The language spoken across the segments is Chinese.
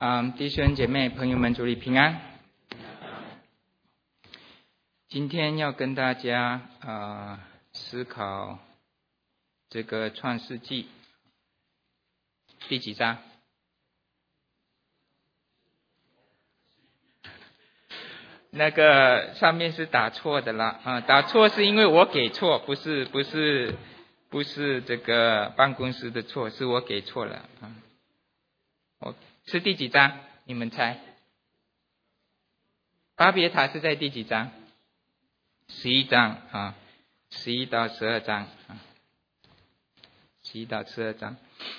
弟兄姐妹朋友们，主里平安。今天要跟大家思考这个创世纪第几章？那个上面是打错的啦，打错是因为我给错，不是这个办公室的错，是我给错了我是第几章？你们猜？巴别塔是在第几章？11章11到12章11到12章。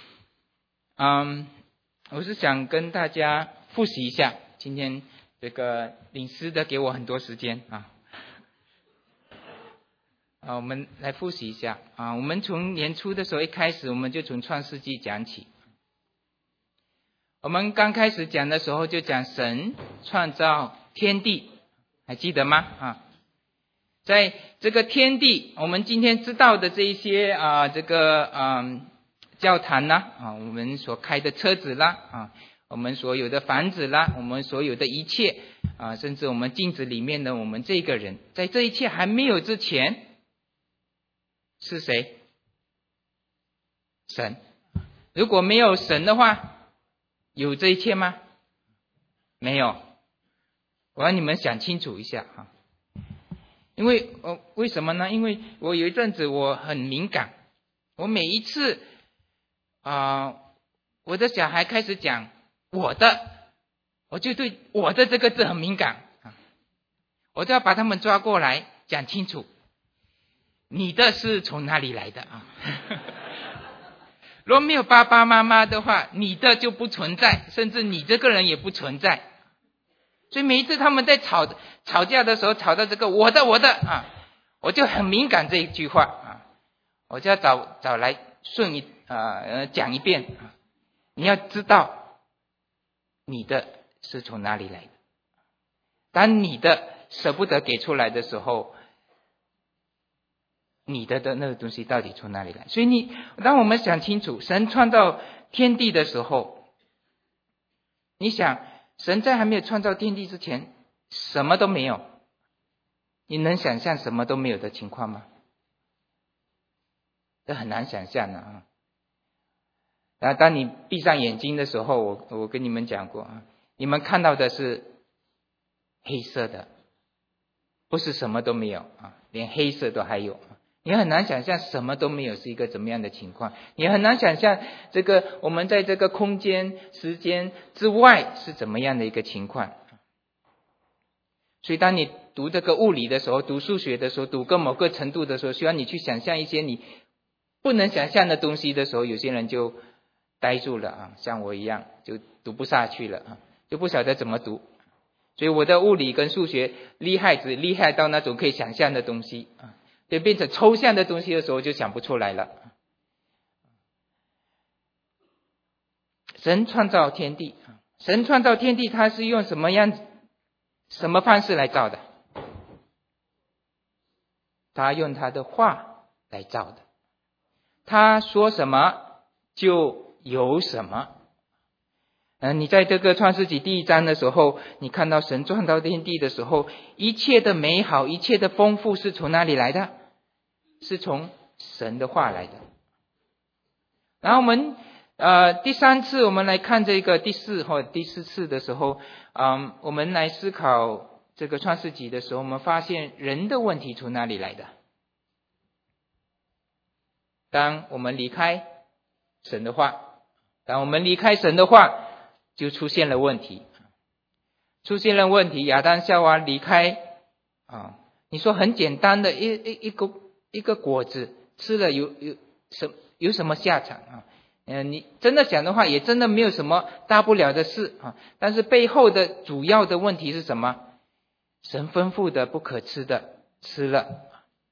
我是想跟大家复习一下，今天这个领诗的给我很多时间我们来复习一下我们从年初的时候一开始，我们就从创世纪讲起。我们刚开始讲的时候就讲神创造天地，还记得吗？在这个天地，我们今天知道的这一些教堂啦我们所开的车子啦我们所有的房子啦，我们所有的一切甚至我们镜子里面的我们这个人，在这一切还没有之前是谁？神。如果没有神的话，有这一切吗？没有。我让你们想清楚一下因为为什么呢？因为我有一阵子我很敏感，我每一次我的小孩开始讲我的，我就对我的这个字很敏感我就要把他们抓过来讲清楚，你的是从哪里来的如果没有爸爸妈妈的话，你的就不存在，甚至你这个人也不存在。所以每一次他们在吵架的时候，吵到这个我的我就很敏感这一句话我就要找来讲一遍你要知道你的是从哪里来的。当你的舍不得给出来的时候，你的那个东西到底从哪里来？所以当我们想清楚神创造天地的时候，你想神在还没有创造天地之前什么都没有，你能想象什么都没有的情况吗？这很难想象的当你闭上眼睛的时候，我跟你们讲过你们看到的是黑色的，不是什么都没有连黑色都还有。你很难想象什么都没有是一个怎么样的情况，你很难想象这个我们在这个空间时间之外是怎么样的一个情况。所以当你读这个物理的时候，读数学的时候，读个某个程度的时候，需要你去想象一些你不能想象的东西的时候，有些人就呆住了像我一样就读不下去了就不晓得怎么读。所以我的物理跟数学只厉害到那种可以想象的东西就变成抽象的东西的时候就想不出来了。神创造天地，他是用什么方式来造的？他用他的话来造的。他说什么就有什么。你在这个创世纪第1章的时候，你看到神创造天地的时候，一切的美好，一切的丰富是从哪里来的？是从神的话来的。然后我们第3次我们来看这个第4或第4次的时候我们来思考这个创世纪的时候，我们发现人的问题从哪里来的？当我们离开神的话，就出现了问题。亚当夏娃离开你说很简单的一个果子吃了有什么下场你真的想的话也真的没有什么大不了的事但是背后的主要的问题是什么？神吩咐的不可吃的吃了，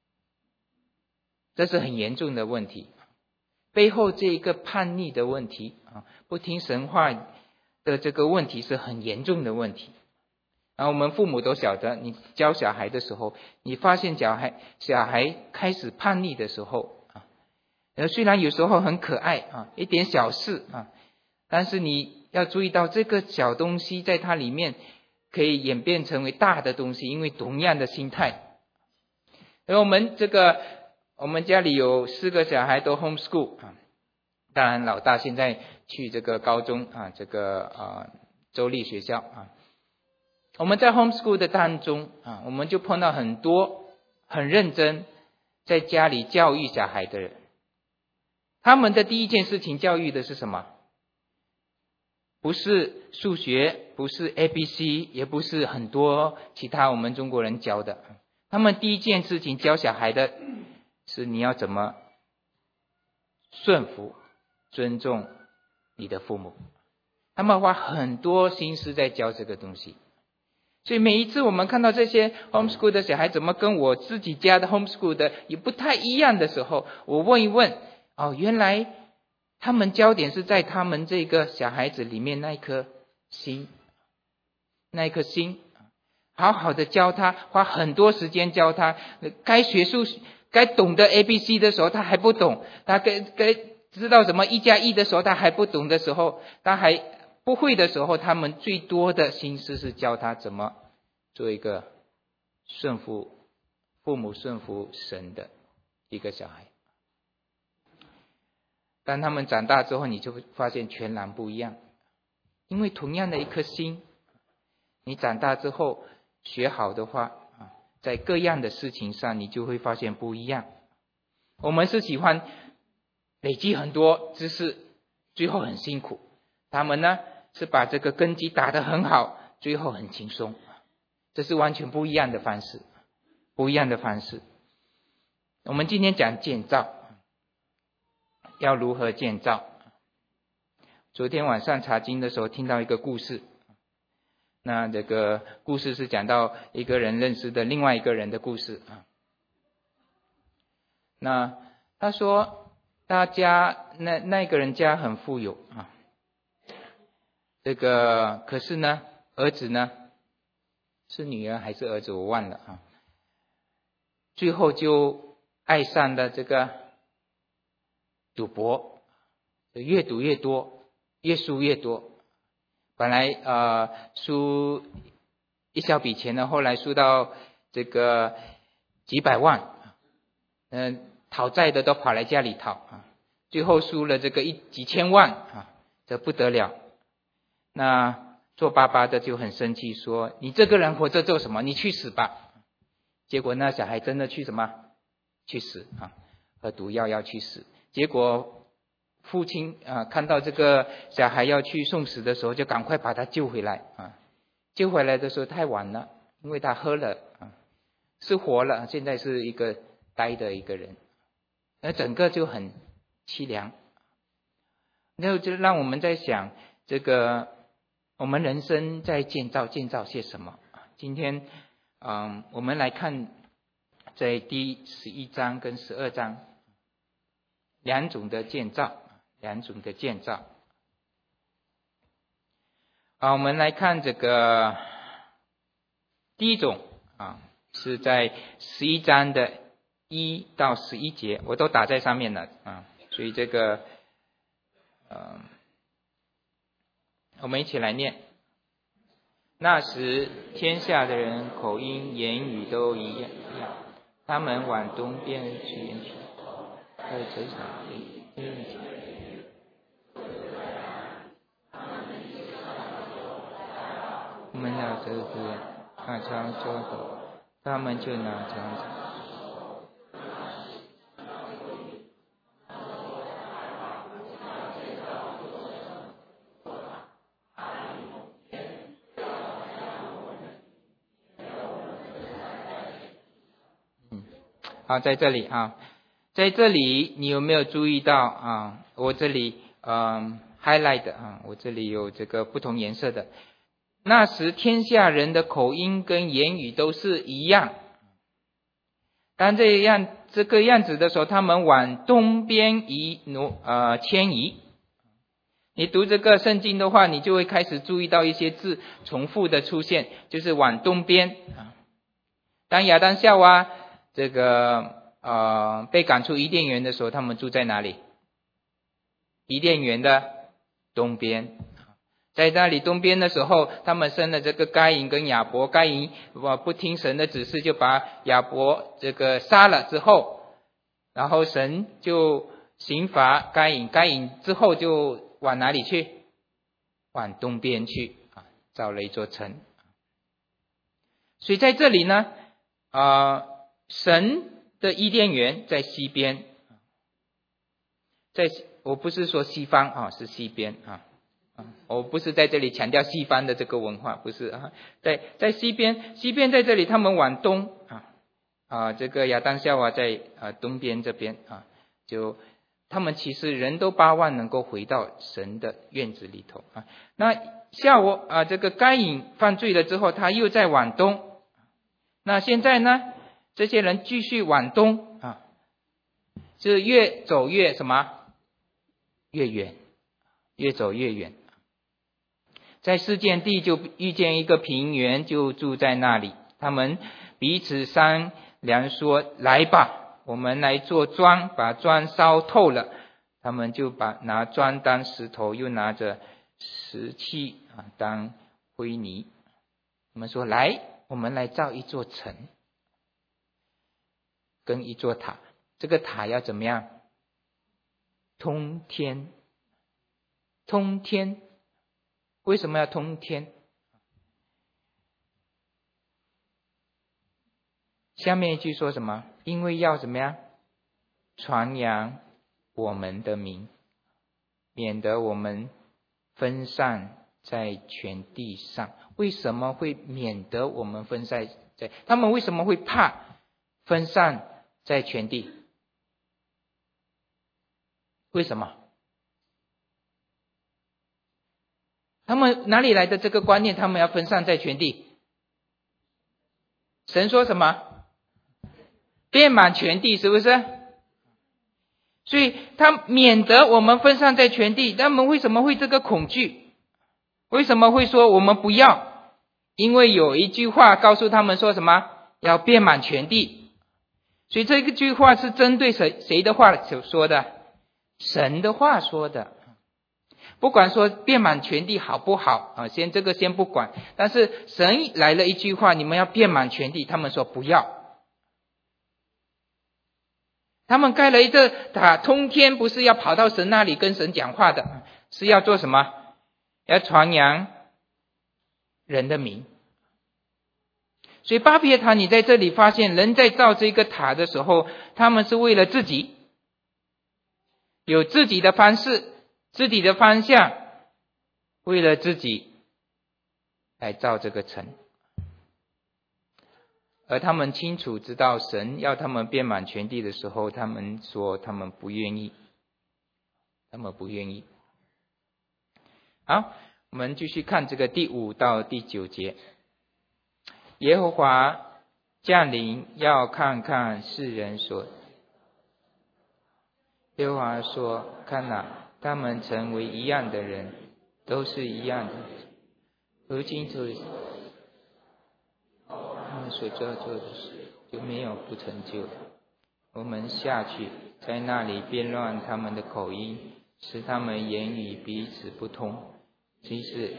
这是很严重的问题。背后这一个叛逆的问题不听神话的这个问题是很严重的问题。然后我们父母都晓得，你教小孩的时候，你发现小孩开始叛逆的时候虽然有时候很可爱一点小事但是你要注意到这个小东西在它里面可以演变成为大的东西，因为同样的心态。而我们家里有4个小孩都 homeschool 啊，当然老大现在去这个高中啊，州立学校啊。我们在 homeschool 的当中啊，我们就碰到很多很认真在家里教育小孩的人。他们的第一件事情教育的是什么？不是数学，不是 ABC， 也不是很多其他我们中国人教的。他们第一件事情教小孩的是你要怎么顺服、尊重你的父母。他们花很多心思在教这个东西。所以每一次我们看到这些 homeschool 的小孩怎么跟我自己家的 homeschool 的也不太一样的时候，我问一问，原来他们焦点是在他们这个小孩子里面那一颗心，好好的教他，花很多时间教他，该学数学该懂得 ABC 的时候他还不懂，他该知道什么1+1的时候他还不懂的时候，他还不会的时候，他们最多的心思是教他怎么做一个顺服父母、顺服神的一个小孩。当他们长大之后，你就会发现全然不一样。因为同样的一颗心，你长大之后学好的话，在各样的事情上你就会发现不一样。我们是喜欢累积很多知识，最后很辛苦。他们呢是把这个根基打得很好，最后很轻松。这是完全不一样的方式，我们今天讲建造，要如何建造？昨天晚上查经的时候听到一个故事，那这个故事是讲到一个人认识的另外一个人的故事啊。那他说他家那个人家很富有啊，可是呢儿子呢是女儿还是儿子我忘了啊，最后就爱上了这个赌博，越赌越多，越输越多。本来输一小笔钱呢，后来输到这个几百万，讨债的都跑来家里讨啊，最后输了这个几千万啊，这不得了。那做爸爸的就很生气，说你这个人活着做什么？你去死吧！结果那小孩真的去什么？去死啊！喝毒药要去死。结果父亲看到这个小孩要去送死的时候，就赶快把他救回来啊！救回来的时候太晚了，因为他喝了啊，是活了，现在是一个呆的一个人，那整个就很凄凉。那就让我们在想，这个我们人生在建造些什么？今天我们来看在第11章跟12章两种的建造。我们来看这个第一种是在11章的1到11节，我都打在上面了所以这个我们一起来念。那时天下的人口音言语都一样，他们往东边去，在这场我们拿着拿枪捉狗，他们就拿枪子。在这里你有没有注意到我这里highlight 我这里有这个不同颜色的。那时天下人的口音跟言语都是一样，当这个样子的时候，他们往东边迁移。你读这个圣经的话，你就会开始注意到一些字重复的出现，就是往东边当亚当夏娃这个被赶出伊甸园的时候，他们住在哪里？伊甸园的东边。 在那里东边的时候，他们生了这个该隐跟亚伯，该隐不听神的指示，就把亚伯这个杀了之后，然后神就刑罚该隐，该隐之后就往哪里去？往东边去造了一座城。所以在这里呢，神的伊甸园在西边，我不是说西方是西边我不是在这里强调西方的这个文化，不是在西边，西边在这里他们往东这个亚当夏娃在东边这边就他们其实人都巴望能够回到神的院子里头那夏娃这个该隐犯罪了之后，他又在往东。那现在呢，这些人继续往东就越走越什么？越远，越走越远。在示剑地就遇见一个平原，就住在那里。他们彼此商量说：“来吧，我们来做砖，把砖烧透了。”他们就拿砖当石头，又拿着石器当灰泥。他们说：“来，我们来造一座城，跟一座塔。这个塔要怎么样？通天。通天。为什么要通天？下面一句说什么？因为要怎么样？传扬我们的名，免得我们分散在全地上。为什么会免得我们分散在？他们为什么会怕分散在全地？为什么？他们哪里来的这个观念？他们要分散在全地？神说什么？遍满全地，是不是？所以他免得我们分散在全地。他们为什么会这个恐惧？为什么会说我们不要？因为有一句话告诉他们说什么？要遍满全地。所以这个句话是针对谁的话所说的？神的话说的。不管说遍满全地好不好先不管，但是神来了一句话，你们要遍满全地，他们说不要。他们盖了一个塔通天，不是要跑到神那里跟神讲话的，是要做什么？要传扬人的名。所以巴别塔你在这里发现人在造这个塔的时候，他们是为了自己，有自己的方式，自己的方向，为了自己来造这个城。而他们清楚知道神要他们遍满全地的时候，他们说他们不愿意。他们不愿意。好，我们继续看这个第5到第9节。耶和华降临，要看看世人所。耶和华说：看哪，他们成为一样的人，都是一样的。如今他们所做的事就没有不成就。我们下去，在那里变乱他们的口音，使他们言语彼此不通。其实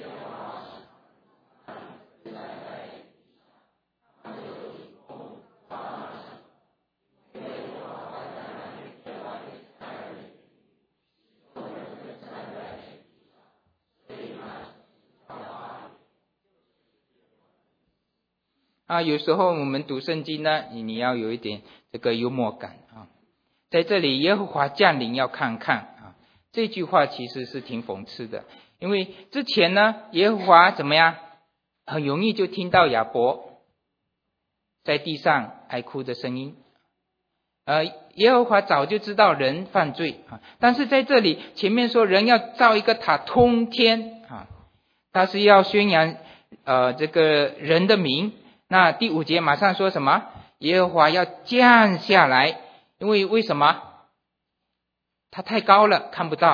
有时候我们读圣经呢，你要有一点这个幽默感在这里耶和华降临要看看这句话其实是挺讽刺的。因为之前呢，耶和华怎么样？很容易就听到亚伯在地上哀哭的声音。耶和华早就知道人犯罪但是在这里前面说人要造一个塔通天他是要宣扬这个人的名。那第5节马上说什么？耶和华要降下来，因为什么？他太高了，看不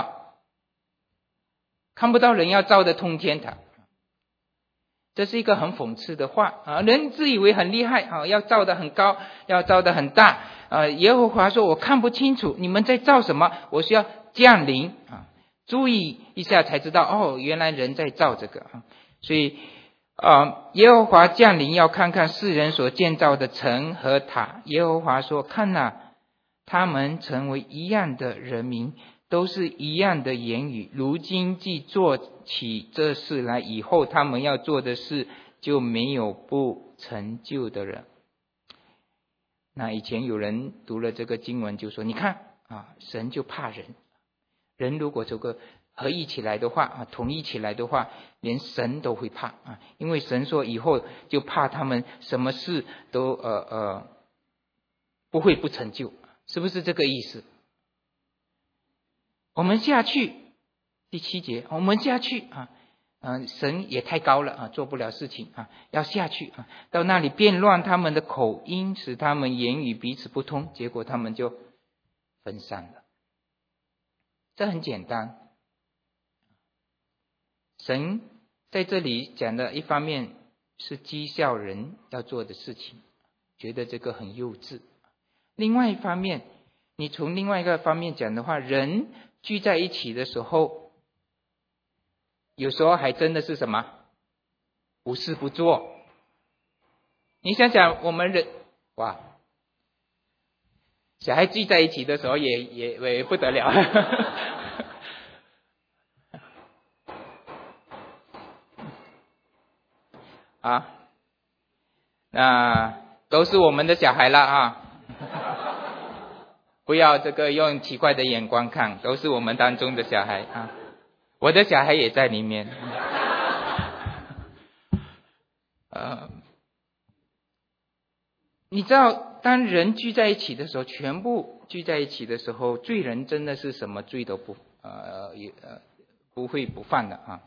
到人要造的通天塔。这是一个很讽刺的话人自以为很厉害要造得很高，要造得很大耶和华说我看不清楚你们在造什么，我需要降临注意一下才知道，哦，原来人在造这个啊。所以耶和华降临，要看看世人所建造的城和塔。耶和华说：看哪，他们成为一样的人民，都是一样的言语。如今既做起这事来，以后他们要做的事就没有不成就的人。那以前有人读了这个经文就说，你看啊，神就怕人，人如果这个合一起来的话统一起来的话，连神都会怕因为神说以后就怕他们什么事都不会不成就，是不是这个意思？我们下去第7节，我们下去神也太高了做不了事情要下去到那里变乱他们的口音，使他们言语彼此不通，结果他们就分散了。这很简单，神在这里讲的一方面是讥笑人要做的事情，觉得这个很幼稚。另外一方面，你从另外一个方面讲的话，人聚在一起的时候，有时候还真的是什么？无事不做。你想想我们人，哇，小孩聚在一起的时候也不得了那都是我们的小孩了不要这个用奇怪的眼光看，都是我们当中的小孩我的小孩也在里面你知道当人聚在一起的时候，全部聚在一起的时候，罪人真的是什么罪都不会不犯的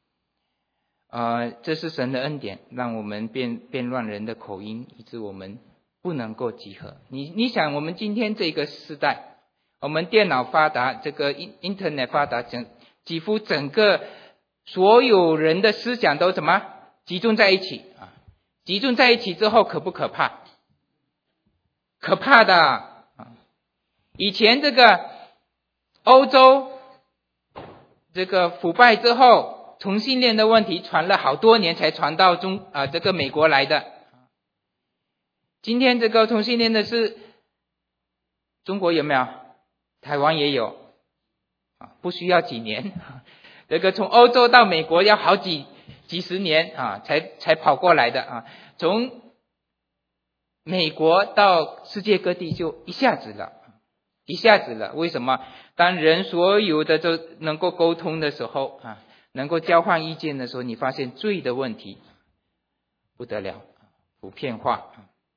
这是神的恩典，让我们变乱人的口音，以致我们不能够集合。你想我们今天这个时代，我们电脑发达，这个 internet 发达，几乎整个所有人的思想都什么集中在一起集中在一起之后可不可怕？可怕的以前这个欧洲这个腐败之后，同性恋的问题传了好多年才传到这个美国来的。今天这个同性恋的事，中国有没有？台湾也有不需要几年，这个从欧洲到美国要好几十年才跑过来的从美国到世界各地就一下子了。为什么？当人所有的都能够沟通的时候能够交换意见的时候，你发现罪的问题不得了，普遍化。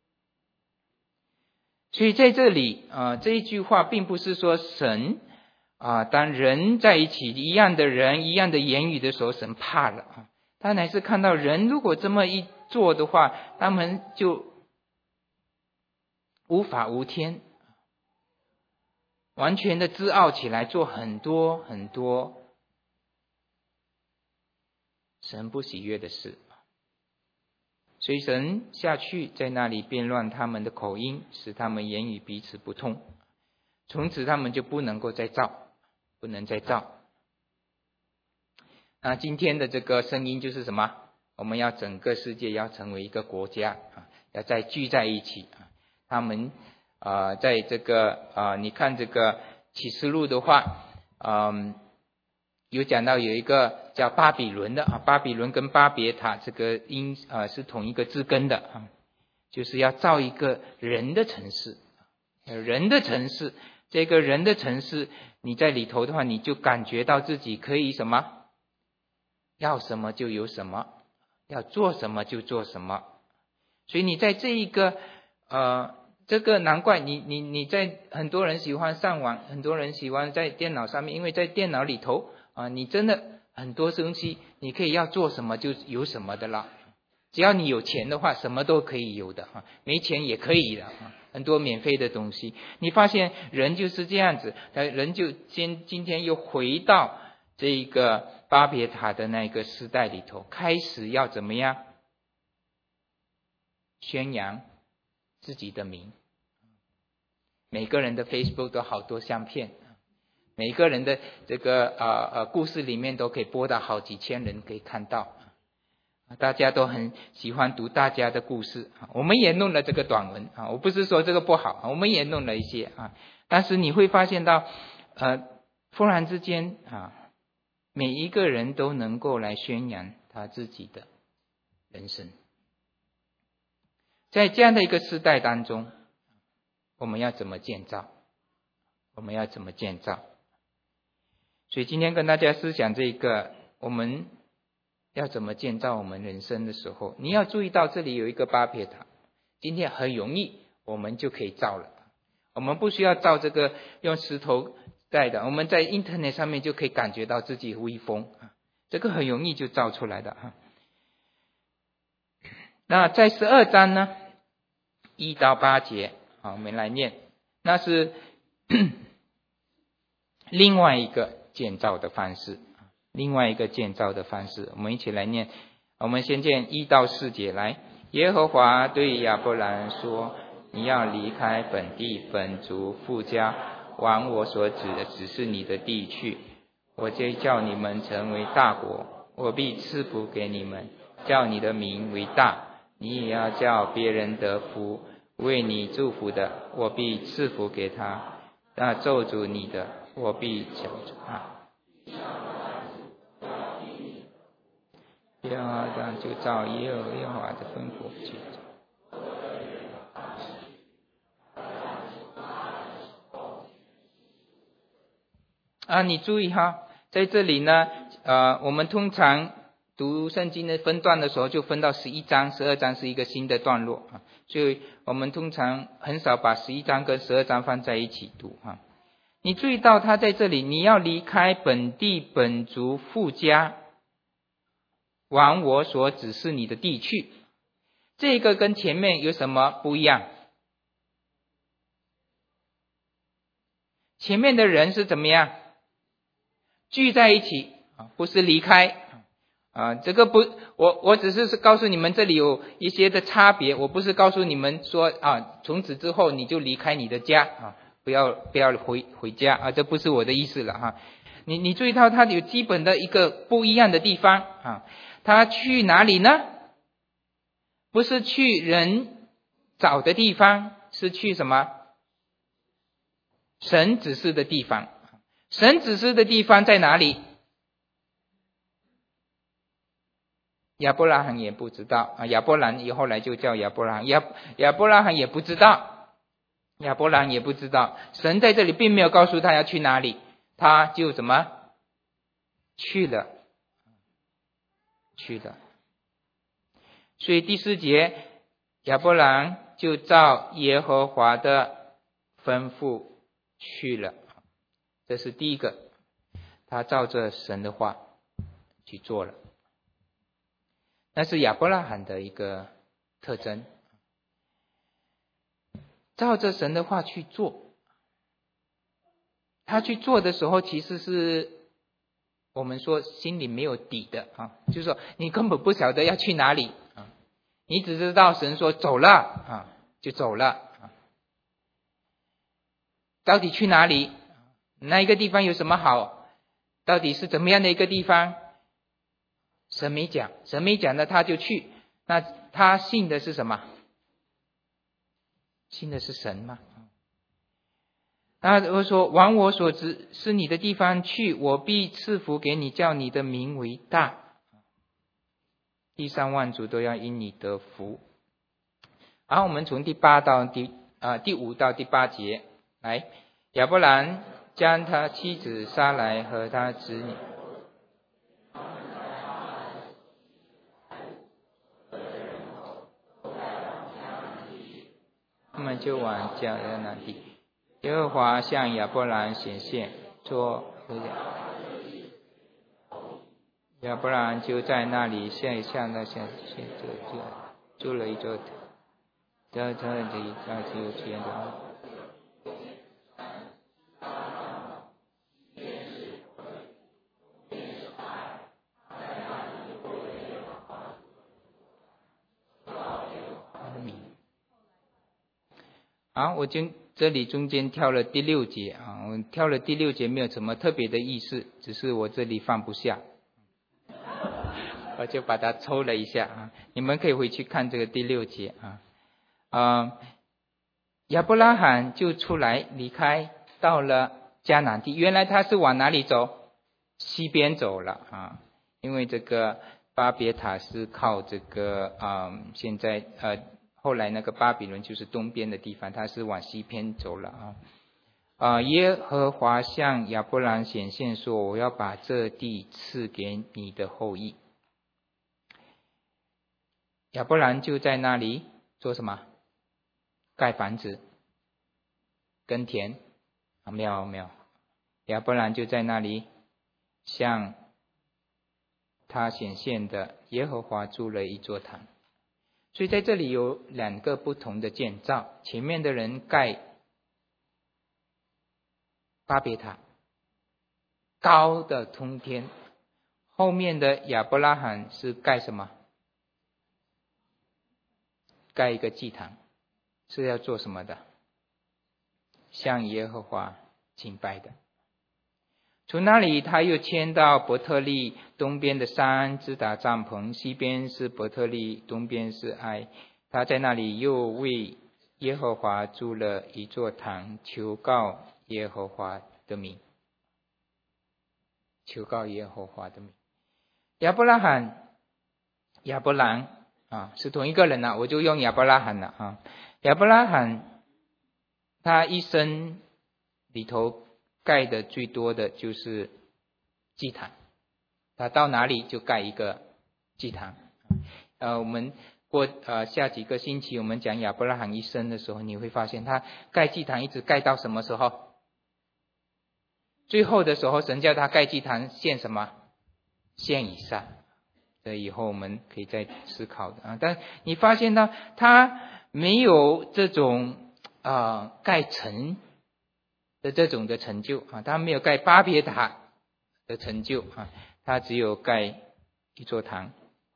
所以在这里这一句话并不是说神当人在一起，一样的人一样的言语的时候，神怕了他乃是看到人如果这么一做的话，他们就无法无天，完全的自傲起来，做很多很多神不喜悦的事。所以神下去在那里变乱他们的口音，使他们言语彼此不通，从此他们就不能够再造，不能再造。那今天的这个声音就是什么？我们要整个世界要成为一个国家要再聚在一起他们在这个你看这个启示录的话有讲到有一个叫巴比伦的巴比伦跟巴别塔这个音是同一个字根的就是要造一个人的城市。人的城市，这个人的城市你在里头的话，你就感觉到自己可以什么，要什么就有什么，要做什么就做什么。所以你在这一个这个难怪你在很多人喜欢上网，很多人喜欢在电脑上面，因为在电脑里头你真的很多东西你可以要做什么就有什么的了。只要你有钱的话，什么都可以有的没钱也可以的很多免费的东西。你发现人就是这样子，人就今天又回到这个巴别塔的那个时代里头，开始要怎么样宣扬自己的名。每个人的 Facebook 都好多相片， 每一个人的这个故事里面都可以播到好几千人可以看到，大家都很喜欢读大家的故事，我们也弄了这个短文啊，我不是说这个不好，我们也弄了一些啊，但是你会发现到忽然之间啊，每一个人都能够来宣扬他自己的人生。在这样的一个时代当中，我们要怎么建造？我们要怎么建造？所以今天跟大家思想这个，我们要怎么建造我们人生的时候，你要注意到这里有一个巴别塔，今天很容易我们就可以造了，我们不需要造这个用石头盖的，我们在 internet 上面就可以感觉到自己威风，这个很容易就造出来的。那在12章呢1到8节，好，我们来念，那是另外一个建造的方式，另外一个建造的方式，我们一起来念。我们先念1到4节来。耶和华对亚伯兰说，你要离开本地本族父家，往我所指示你的地去，我就叫你们成为大国，我必赐福给你们，叫你的名为大，你也要叫别人得福。为你祝福的，我必赐福给他；那咒诅你的，我必惩治他。耶和华就照耶和华的吩咐去做。你注意哈，在这里呢，我们通常读圣经的分段的时候，就分到11章、12章是一个新的段落啊，所以我们通常很少把11章跟12章放在一起读啊。你注意到他在这里，你要离开本地本族父家，往我所指示你的地去，这个跟前面有什么不一样？前面的人是怎么样？聚在一起，不是离开这个不，我只是告诉你们这里有一些的差别，我不是告诉你们说从此之后你就离开你的家不要回家这不是我的意思了你注意到它有基本的一个不一样的地方他去哪里呢？不是去人找的地方，是去什么？神指示的地方。神指示的地方在哪里？亚伯拉罕也不知道亚伯兰后来就叫亚伯拉罕，亚伯拉罕也不知道，亚伯兰也不知道，神在这里并没有告诉他要去哪里，他就怎么去了。所以第4节，亚伯兰就照耶和华的吩咐去了，这是第一个，他照着神的话去做了。那是亚伯拉罕的一个特征，照着神的话去做。他去做的时候，其实是我们说心里没有底的就是说你根本不晓得要去哪里你只知道神说走了就走了到底去哪里？那一个地方有什么好？到底是怎么样的一个地方？神没讲的他就去，那他信的是什么？信的是神吗？我说往我所指是你的地方去，我必赐福给你，叫你的名为大，地上万族都要因你得福。我们从第5到第8节来。亚伯兰将他妻子撒来和他子女他们就往迦南地。耶和华向亚伯兰显现说，亚伯兰就在那里向那显现筑了一座这里他就见到我这里中间跳了第6节啊，我跳了第6节没有什么特别的意思，只是我这里放不下，我就把它抽了一下啊。你们可以回去看这个第6节啊。亚伯拉罕就出来离开，到了迦南地。原来他是往哪里走？西边走了啊，因为这个巴别塔是靠这个现在后来那个巴比伦就是东边的地方，他是往西边走了耶和华向亚伯兰显现说，我要把这地赐给你的后裔。亚伯兰就在那里做什么？盖房子、耕田没有。亚伯兰就在那里向他显现的耶和华筑了一座坛。所以在这里有2个不同的建造，前面的人盖巴别塔，高的通天，后面的亚伯拉罕是盖什么？盖一个祭坛，是要做什么的？向耶和华敬拜的。从那里他又迁到伯特利，东边的山支搭帐篷，西边是伯特利，东边是爱。他在那里又为耶和华筑了一座坛，求告耶和华的名。求告耶和华的名。亚伯兰是同一个人我就用亚伯拉罕了亚伯拉罕他一生里头盖的最多的就是祭坛，他到哪里就盖一个祭坛。我们过下几个星期我们讲亚伯拉罕一生的时候，你会发现他盖祭坛一直盖到什么时候？最后的时候神叫他盖祭坛献什么？献以撒。这以后我们可以再思考的但你发现到他没有这种盖城的这种的成就他没有盖巴别塔的成就他只有盖一座坛。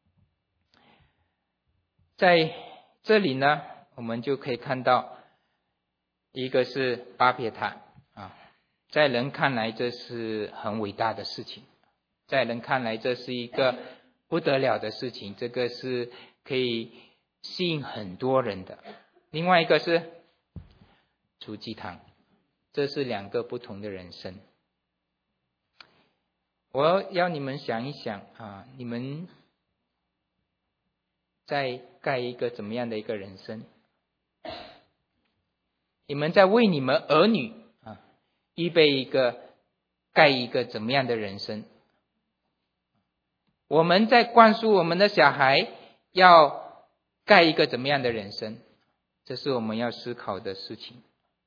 在这里呢，我们就可以看到，一个是巴别塔在人看来这是很伟大的事情，在人看来这是一个不得了的事情，这个是可以吸引很多人的。另外一个是筑祭坛，这是2个不同的人生。我要你们想一想你们在盖一个怎么样的一个人生？你们在为你们儿女预备盖一个怎么样的人生？我们在灌输我们的小孩要盖一个怎么样的人生？这是我们要思考的事情。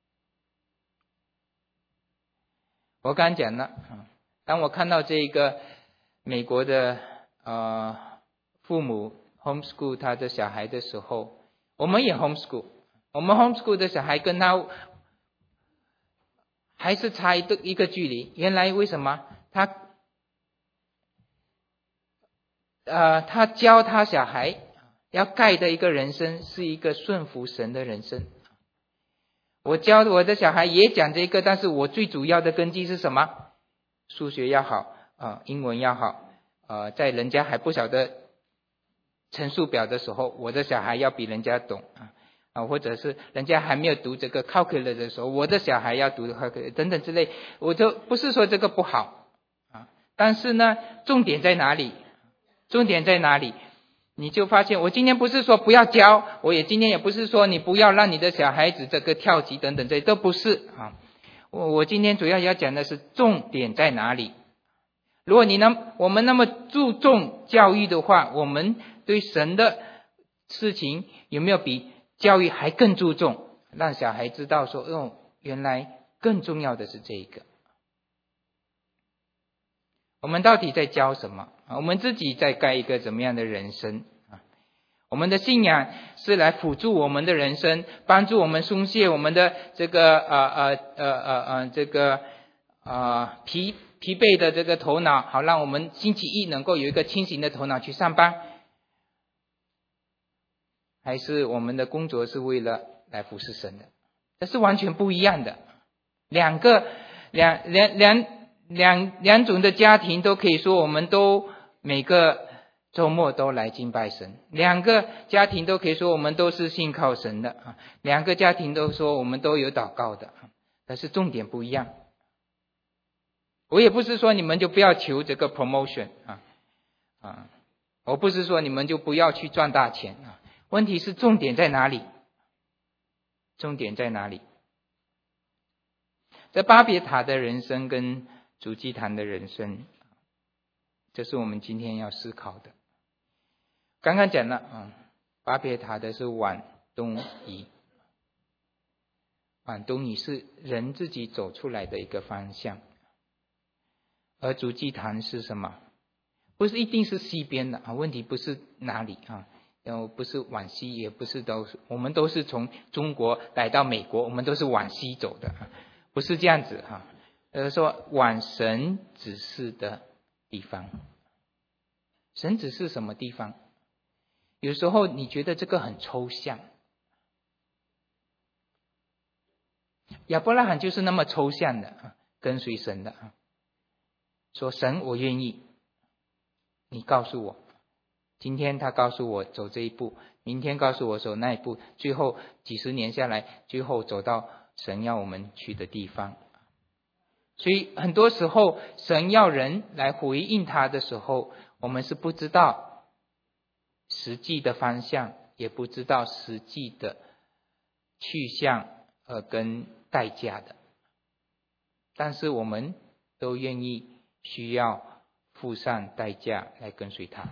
我刚讲了当我看到这个美国的父母 homeschool 他的小孩的时候，我们也 homeschool， 我们 homeschool 的小孩跟他还是差一个距离。原来为什么他教他小孩要盖的一个人生是一个顺服神的人生。我教我的小孩也讲这个，但是我最主要的根基是什么？数学要好英文要好在人家还不晓得乘数表的时候，我的小孩要比人家懂或者是人家还没有读这个 calculus 的时候，我的小孩要读 calculus 等等之类。我就不是说这个不好但是呢，重点在哪里？你就发现我今天不是说不要教，今天也不是说你不要让你的小孩子这个跳级等等，这都不是我今天主要要讲的是重点在哪里。如果我们那么注重教育的话，我们对神的事情有没有比教育还更注重，让小孩知道说原来更重要的是这个。我们到底在教什么我们自己在盖一个怎么样的人生我们的信仰是来辅助我们的人生，帮助我们松懈我们的这个疲惫的这个头脑，好让我们星期一能够有一个清醒的头脑去上班。还是我们的工作是为了来服侍神的？ 这是完全不一样的。两种的家庭都可以说，我们都每个周末都来敬拜神；两个家庭都可以说，我们都是信靠神的；两个家庭都说我们都有祷告的。但是重点不一样。我也不是说你们就不要求这个 promotion 我不是说你们就不要去赚大钱问题是重点在哪里？重点在哪里？在巴别塔的人生跟主祭坛的人生，这是我们今天要思考的。刚刚讲了巴别塔的是往东移，往东移是人自己走出来的一个方向，而主祭坛是什么？不是一定是西边的问题不是哪里然后不是往西，也不是我们都是从中国来到美国，我们都是往西走的不是这样子说往神指示的地方。神指示什么地方？有时候你觉得这个很抽象，亚伯拉罕就是那么抽象的跟随神的说神我愿意，你告诉我。今天他告诉我走这一步，明天告诉我走那一步，最后几十年下来，最后走到神要我们去的地方。所以很多时候神要人来回应他的时候，我们是不知道实际的方向，也不知道实际的去向跟代价的，但是我们都愿意需要付上代价来跟随他。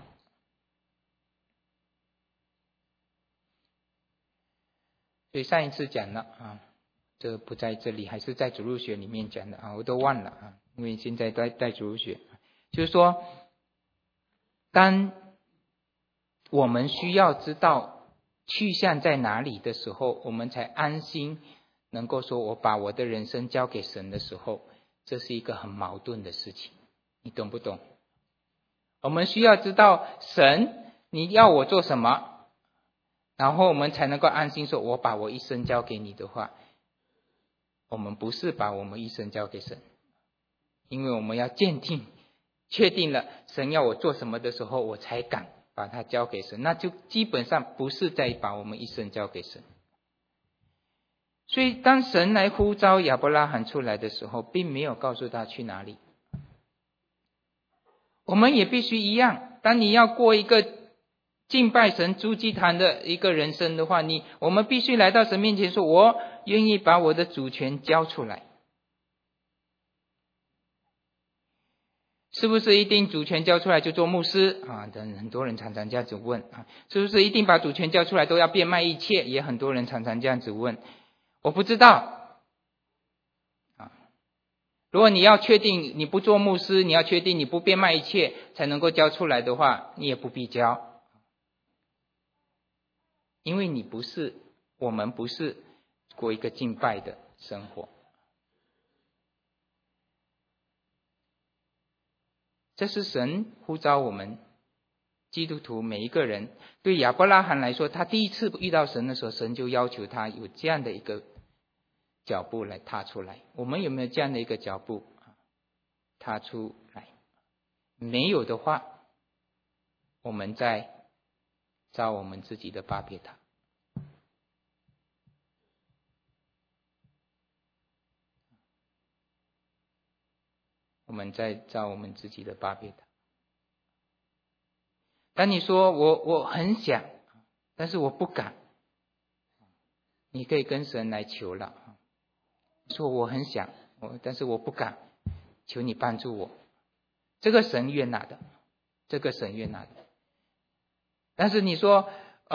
所以上一次讲了这不在这里，还是在主日学里面讲的我都忘了因为现在在主日学，就是说当我们需要知道去向在哪里的时候，我们才安心能够说我把我的人生交给神的时候，这是一个很矛盾的事情，你懂不懂？我们需要知道神你要我做什么，然后我们才能够安心说我把我一生交给你的话，我们不是把我们一生交给神，因为我们要鉴定确定了神要我做什么的时候，我才敢把它交给神，那就基本上不是在把我们一生交给神。所以当神来呼召亚伯拉罕出来的时候，并没有告诉他去哪里。我们也必须一样，当你要过一个敬拜神主祭坛的一个人生的话，我们必须来到神面前说，我愿意把我的主权交出来。是不是一定主权交出来就做牧师很多人常常这样子问是不是一定把主权交出来都要变卖一切？也很多人常常这样子问。我不知道如果你要确定你不做牧师，你要确定你不变卖一切才能够交出来的话，你也不必交，因为我们不是过一个敬拜的生活。这是神呼召我们基督徒每一个人。对亚伯拉罕来说，他第一次遇到神的时候，神就要求他有这样的一个脚步来踏出来。我们有没有这样的一个脚步踏出来？没有的话，我们在造我们自己的巴别塔。我们在造我们自己的巴别塔。当你说我很想，但是我不敢，你可以跟神来求了。说我很想，但是我不敢，求你帮助我。这个神悦纳的，这个神悦纳的。但是你说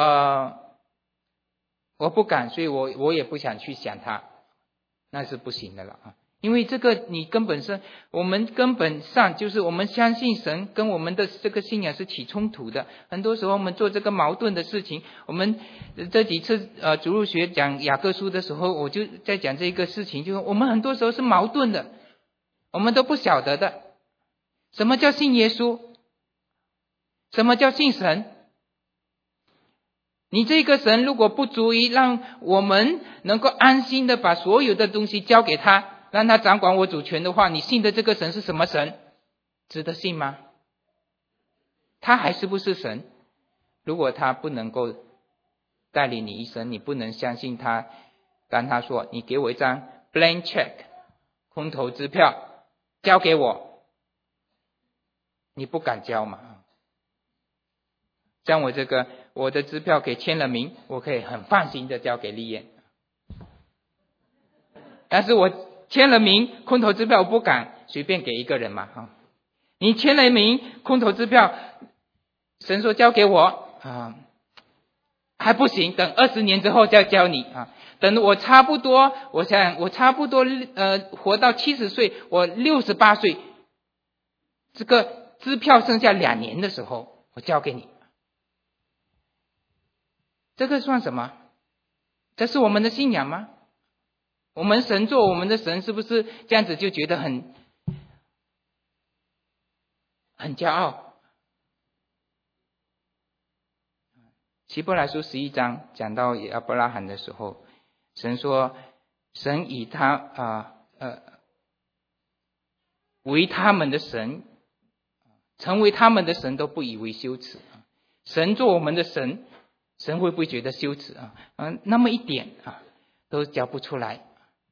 我不敢，所以我也不想去想它，那是不行的了因为这个你我们根本上就是我们相信神跟我们的这个信仰是起冲突的。很多时候我们做这个矛盾的事情，我们这几次主日学讲雅各书的时候，我就在讲这个事情，就是我们很多时候是矛盾的，我们都不晓得的。什么叫信耶稣？什么叫信神？ 你这个神如果不足以让我们能够安心的把所有的东西交给他，让他掌管我主权的话，你信的这个神是什么神？值得信吗？他还是不是神？如果他不能够带领你一生，你不能相信他，当他说你给我一张 blank check 空头支票交给我，你不敢交嘛？像我的支票给签了名，我可以很放心的交给丽燕，但是我签了名空头支票我不敢随便给一个人嘛。你签了名空头支票，神说交给我还不行，等20年之后再交你等我差不多，我想我差不多活到70岁，我68岁，这个支票剩下2年的时候，我交给你。这个算什么？这是我们的信仰吗？我们神做我们的神，是不是这样子就觉得很骄傲？希伯来书11章讲到亚伯拉罕的时候，神说神以他为他们的神，成为他们的神都不以为羞耻。神做我们的神，神会不会觉得羞耻那么一点都交不出来。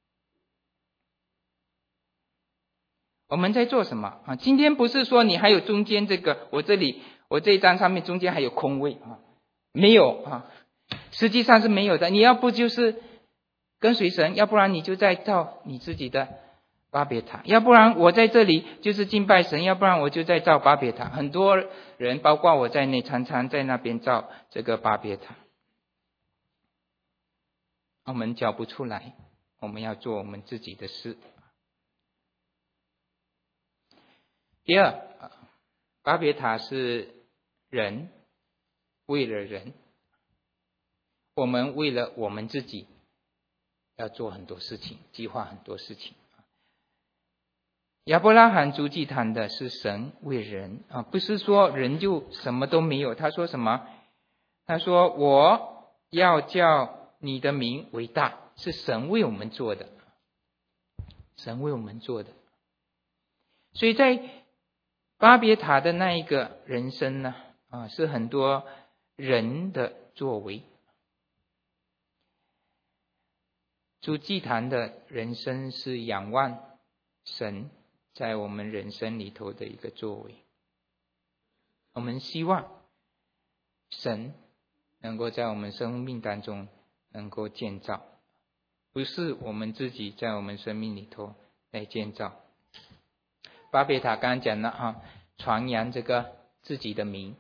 我们在做什么今天不是说你还有中间这个，我这一张上面中间还有空位没有实际上是没有的。你要不就是跟随神，要不然你就在造你自己的巴别塔，要不然我在这里就是敬拜神，要不然我就在造巴别塔。很多人包括我在内常常在那边造这个巴别塔，我们交不出来，我们要做我们自己的事。第二，巴别塔是人为了人，我们为了我们自己要做很多事情，计划很多事情。亚伯拉罕筑祭坛的是神为人不是说人就什么都没有。他说什么？他说我要叫你的名为大，是神为我们做的，神为我们做的。所以在巴别塔的那一个人生呢是很多人的作为。筑祭坛的人生是仰望神在我们人生里头的一个作为。我们希望神能够在我们生命当中能够建造，不是我们自己在我们生命里头来建造。巴别塔刚刚讲了传扬这个自己的名。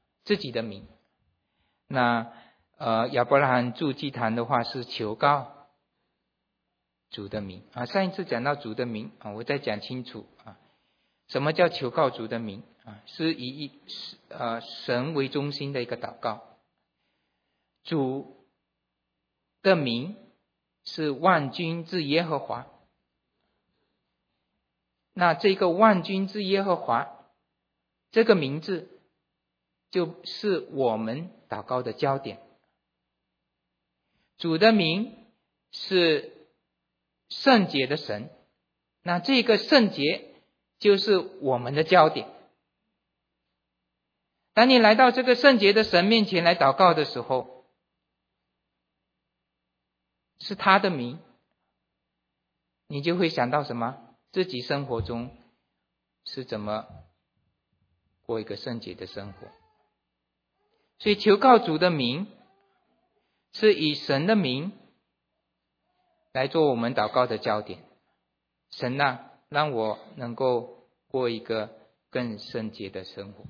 那亚伯拉罕筑祭坛的话是求告主的名上一次讲到主的名我再讲清楚什么叫求告主的名是以神为中心的一个祷告。主的名是万军之耶和华，那这个万军之耶和华这个名字就是我们祷告的焦点。主的名是圣洁的神，那这个圣洁就是我们的焦点。当你来到这个圣洁的神面前来祷告的时候，是他的名，你就会想到什么？自己生活中是怎么过一个圣洁的生活。所以求告主的名是以神的名来做我们祷告的焦点。神让我能够过一个更圣洁的生活。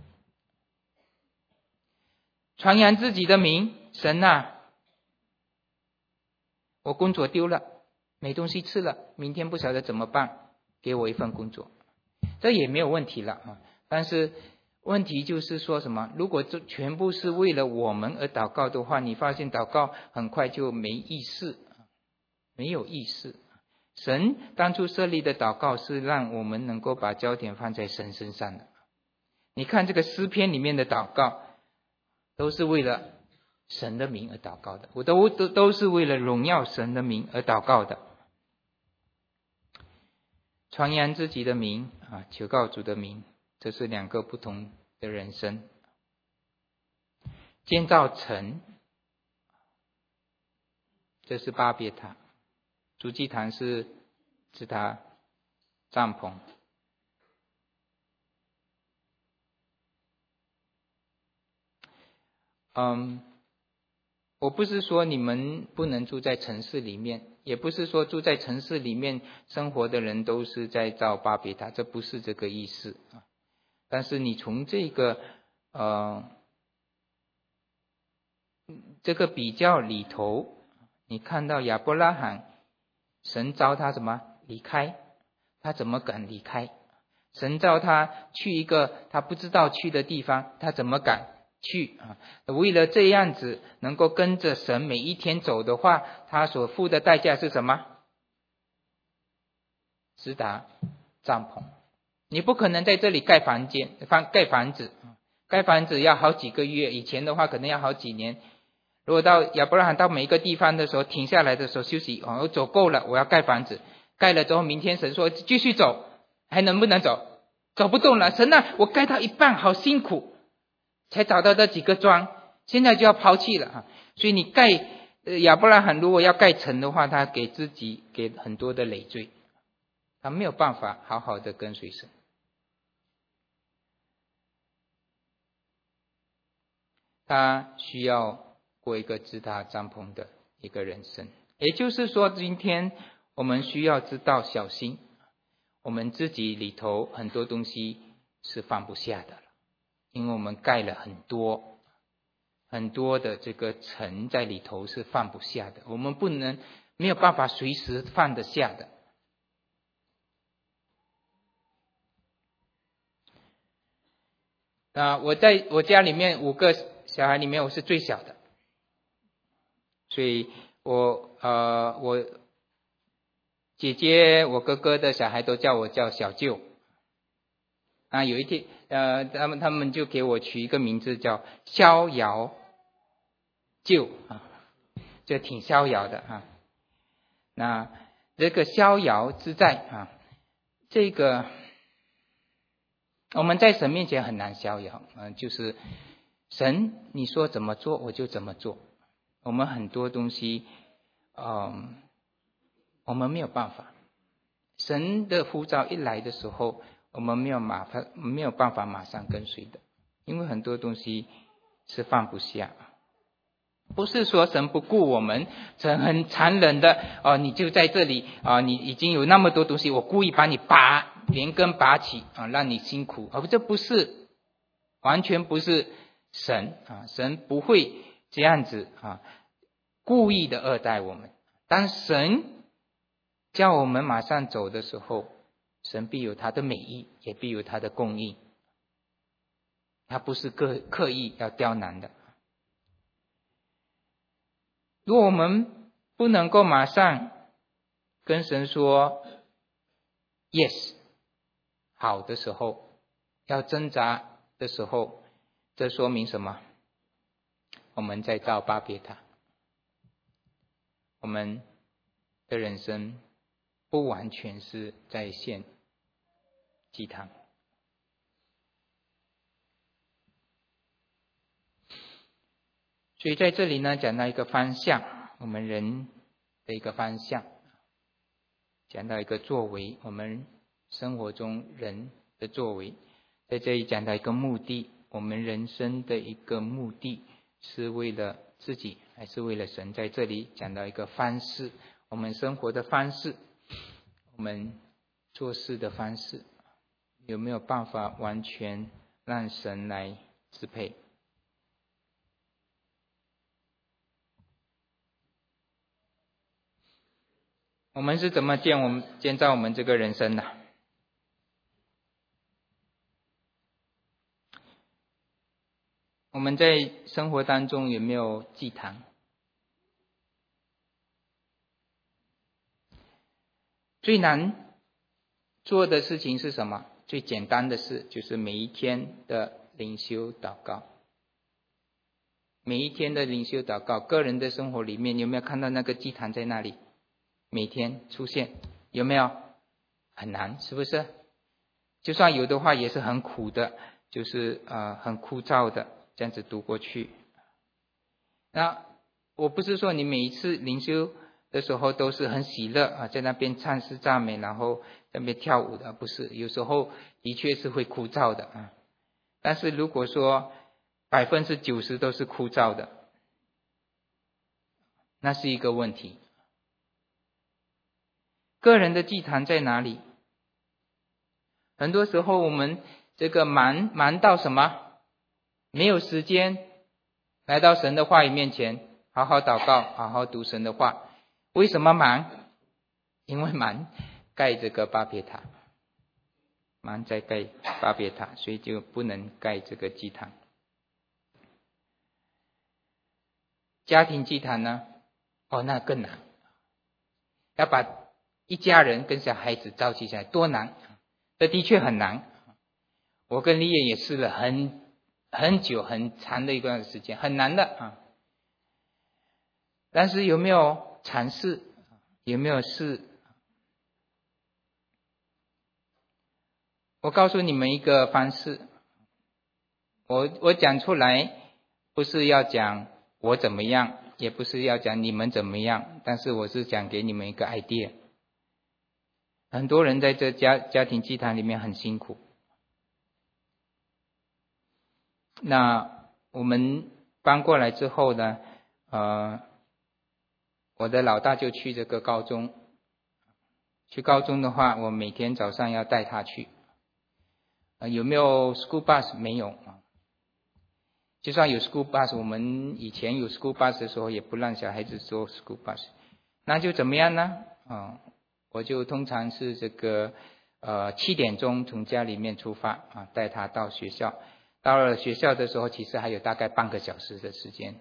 传扬自己的名，神我工作丢了，没东西吃了，明天不晓得怎么办，给我一份工作，这也没有问题了但是问题就是说什么？如果这全部是为了我们而祷告的话，你发现祷告很快就没意思，没有意思。神当初设立的祷告是让我们能够把焦点放在神身上的。你看这个诗篇里面的祷告，都是为了神的名而祷告的，我都是为了荣耀神的名而祷告的。传扬自己的名求告主的名，这是两个不同的人生。建造城，这是巴别塔，主祭坛是支搭帐篷。我不是说你们不能住在城市里面，也不是说住在城市里面生活的人都是在造巴别塔，这不是这个意思。但是你从这个比较里头，你看到亚伯拉罕，神召他什么离开，他怎么敢离开？神召他去一个他不知道去的地方，他怎么敢去为了这样子能够跟着神每一天走的话，他所付的代价是什么？支搭帐篷。你不可能在这里盖房子，盖房子要好几个月，以前的话可能要好几年。如果到亚伯拉罕到每一个地方的时候，停下来的时候休息，我走够了，我要盖房子。盖了之后，明天神说继续走，还能不能走？走不动了，神啊，我盖到一半好辛苦，才找到这几个桩，现在就要抛弃了所以你亚伯拉罕如果要盖城的话，他给自己给很多的累赘，他没有办法好好的跟随神。他需要过一个支搭帐篷的一个人生。也就是说，今天我们需要知道小心，我们自己里头很多东西是放不下的了，因为我们盖了很多的这个城在里头是放不下的，我们没有办法随时放得下的。我在我家里面5个小孩里面，我是最小的，所以我姐姐我哥哥的小孩都叫我叫小舅。有一天他们就给我取一个名字叫逍遥舅就挺逍遥的那这个逍遥自在这个我们在神面前很难逍遥就是神你说怎么做我就怎么做，我们很多东西我们没有办法，神的呼召一来的时候，我们没有办法马上跟随的，因为很多东西是放不下。不是说神不顾我们，神很残忍的你就在这里你已经有那么多东西，我故意把你连根拔起让你辛苦这不是，完全不是神神不会这样子故意的恶待我们。当神叫我们马上走的时候，神必有他的美意，也必有他的公义，他不是刻意要刁难的。如果我们不能够马上跟神说 yes 好的时候，要挣扎的时候，这说明什么？我们在造巴别塔，我们的人生不完全是在献祭坛。所以在这里呢，讲到一个方向，我们人的一个方向，讲到一个作为，我们生活中人的作为，在这里讲到一个目的，我们人生的一个目的是为了自己还是为了神？在这里讲到一个方式，我们生活的方式，我们做事的方式，有没有办法完全让神来支配？我们是怎么建造我们这个人生的？我们在生活当中有没有祭坛？最难做的事情是什么？最简单的事就是每一天的灵修祷告。 每一天的灵修祷告，个人的生活里面有没有看到那个祭坛在那里？每天出现，有没有？很难，是不是？就算有的话，也是很苦的，就是很枯燥的，这样子读过去。那我不是说你每一次灵修的时候都是很喜乐在那边唱诗赞美，然后在那边跳舞的，不是，有时候的确是会枯燥的但是如果说90%都是枯燥的，那是一个问题。个人的祭坛在哪里？很多时候我们这个忙到什么？没有时间来到神的话语面前，好好祷告，好好读神的话。为什么忙？因为忙盖这个巴别塔，忙在盖巴别塔，所以就不能盖这个祭坛。家庭祭坛呢？那更难，要把一家人跟小孩子召集起来，多难！这的确很难。我跟丽叶也试了很久很长的一段时间，很难的但是有没有尝试？有没有试？我告诉你们一个方式，我讲出来不是要讲我怎么样，也不是要讲你们怎么样，但是我是讲给你们一个 idea。很多人在这家庭祭坛里面很辛苦。那我们搬过来之后呢，我的老大就去这个高中。去高中的话，我每天早上要带他去。有没有 school bus？ 没有就算有 school bus， 我们以前有 school bus 的时候，也不让小孩子坐 school bus。那就怎么样呢？我就通常是这个7点钟从家里面出发带他到学校。到了学校的时候，其实还有大概半个小时的时间。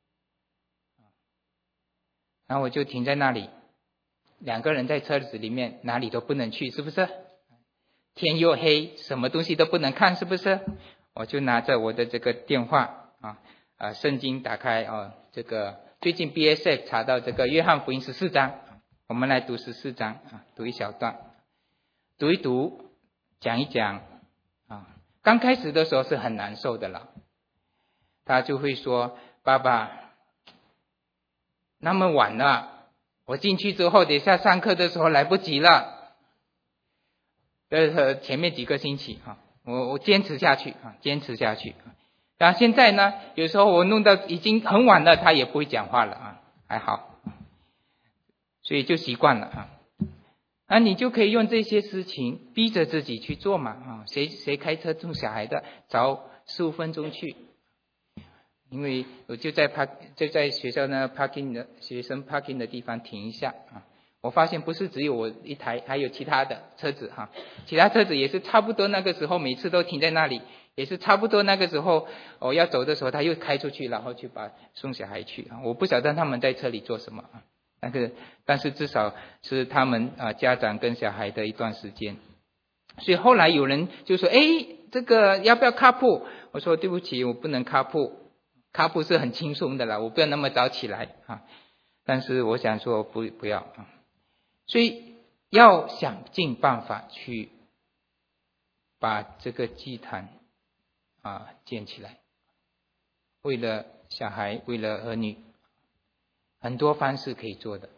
然后我就停在那里，2个人在车子里面，哪里都不能去，是不是？天又黑，什么东西都不能看，是不是？我就拿着我的这个电话圣经打开这个最近 BSF 查到这个约翰福音14章，我们来读14章读一小段，读一读，讲一讲刚开始的时候是很难受的了，他就会说：“爸爸，那么晚了，我进去之后，等一下上课的时候来不及了。”这是前面几个星期我坚持下去坚持下去。然后现在呢，有时候我弄到已经很晚了，他也不会讲话了还好，所以就习惯了那你就可以用这些事情逼着自己去做嘛谁开车送小孩的，早15分钟去。因为我就在学校呢 parking 的学生 parking 的地方停一下我发现不是只有我一台，还有其他的车子其他车子也是差不多那个时候，每次都停在那里，也是差不多那个时候我要走的时候，他又开出去，然后去送小孩去我不晓得他们在车里做什么但是至少是他们家长跟小孩的一段时间。所以后来有人就说：“这个要不要carpool？”我说：“对不起，我不能carpool是很轻松的啦，我不要那么早起来但是我想说不要所以要想尽办法去把这个祭坛建起来，为了小孩，为了儿女，很多方式可以做的，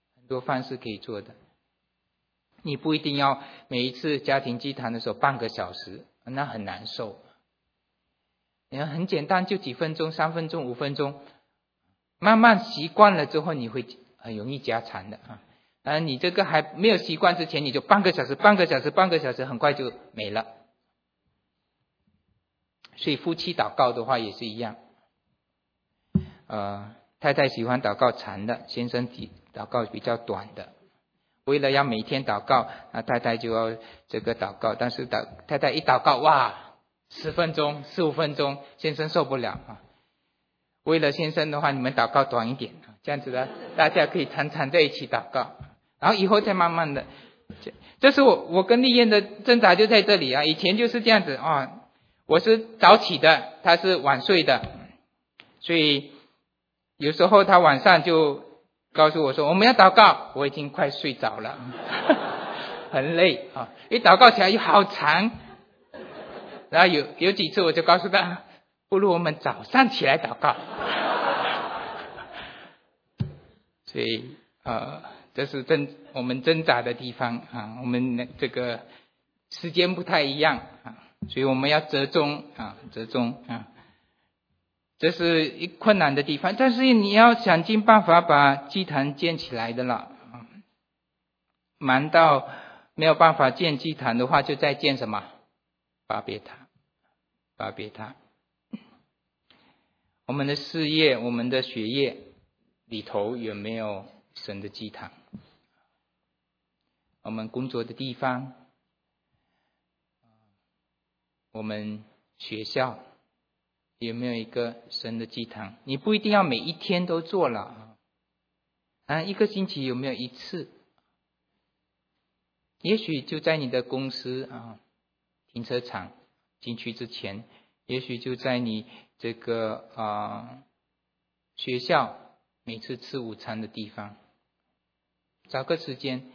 你不一定要每一次家庭祭坛的时候半个小时，那很难受。你看很简单，就几分钟，3分钟，5分钟，慢慢习惯了之后，你会很容易加长的你这个还没有习惯之前，你就半个小时，很快就没了。所以夫妻祷告的话也是一样，太太喜欢祷告长的，先生祷告比较短的。为了要每天祷告，太太就要这个祷告，但是太太一祷告，哇，10分钟、15分钟，先生受不了为了先生的话，你们祷告短一点，这样子呢，大家可以常常在一起祷告，然后以后再慢慢的。这是我跟丽燕的挣扎就在这里以前就是这样子我是早起的，他是晚睡的， 所以有时候他晚上就告诉我说我们要祷告，我已经快睡着了很累啊，一祷告起来又好长，然后有几次我就告诉他，不如我们早上起来祷告所以这是我们挣扎的地方啊，我们这个时间不太一样啊，所以我们要折中啊，这是一困难的地方。但是你要想尽办法把祭坛建起来的了啊，忙到没有办法建祭坛的话，就再建什么巴别塔。我们的事业，我们的学业里头有没有神的祭坛？我们工作的地方，我们学校有没有一个神的祭坛？你不一定要每一天都做了啊，一个星期有没有一次？也许就在你的公司啊，停车场进去之前，也许就在你这个学校每次吃午餐的地方，找个时间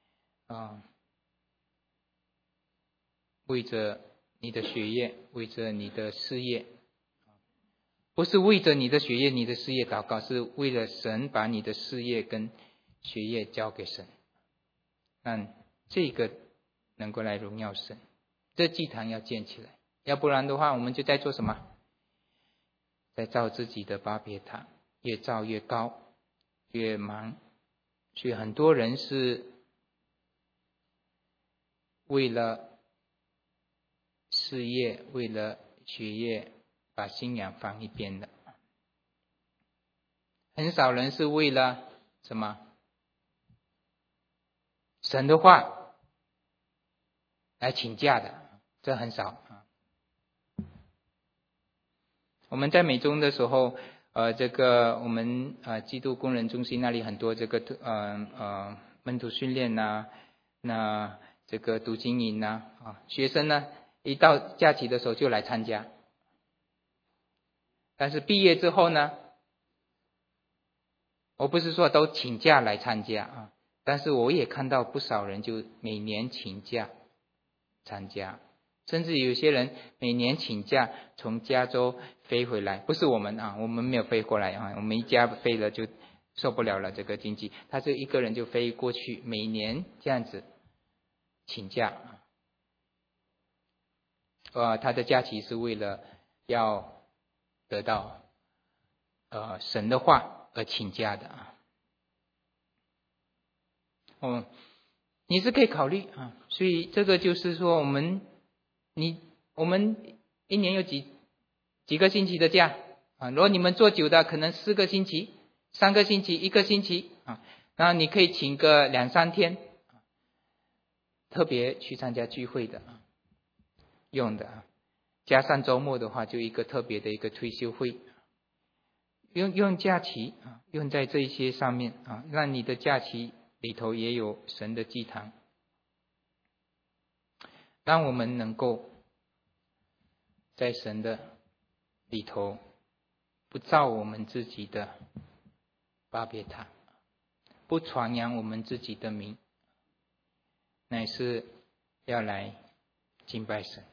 为着你的学业，为着你的事业，不是为着你的学业你的事业祷告，是为了神把你的事业跟学业交给神，让这个能够来荣耀神。这祭坛要建起来，要不然的话我们就在做什么？在造自己的巴别塔，越造越高，越忙。所以很多人是为了事业，为了学业，把信仰放一边的。很少人是为了什么？神的话来请假的，这很少。我们在美中的时候，这个我们基督工人中心那里很多这个门徒训练呐，那这个读经营呐，学生呢一到假期的时候就来参加，但是毕业之后呢，我不是说都请假来参加啊，但是我也看到不少人就每年请假参加。甚至有些人每年请假从加州飞回来，不是我们啊，我们没有飞过来啊，我们一家飞了就受不了了这个经济，他就一个人就飞过去，每年这样子请假他的假期是为了要得到神的话而请假的你是可以考虑啊，所以这个就是说我们一年有几个星期的假如果你们做久的可能4个星期、3个星期、1个星期然后你可以请个2-3天特别去参加聚会的用的加上周末的话就一个特别的一个退休会，用假期用在这些上面让你的假期里头也有神的祭坛，让我们能够在神的里头不造我们自己的巴别塔，不传扬我们自己的名，乃是要来敬拜神。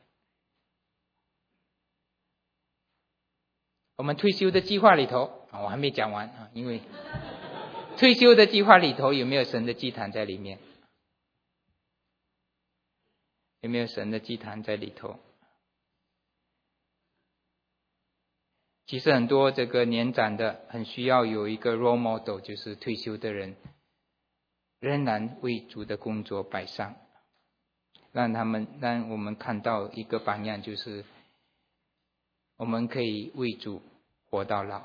我们退休的计划里头我还没讲完因为退休的计划里头有没有神的祭坛在里面？有没有神的祭坛在里头？其实很多这个年长的很需要有一个 role model， 就是退休的人仍然为主的工作摆上，让我们看到一个榜样，就是我们可以为主活到老。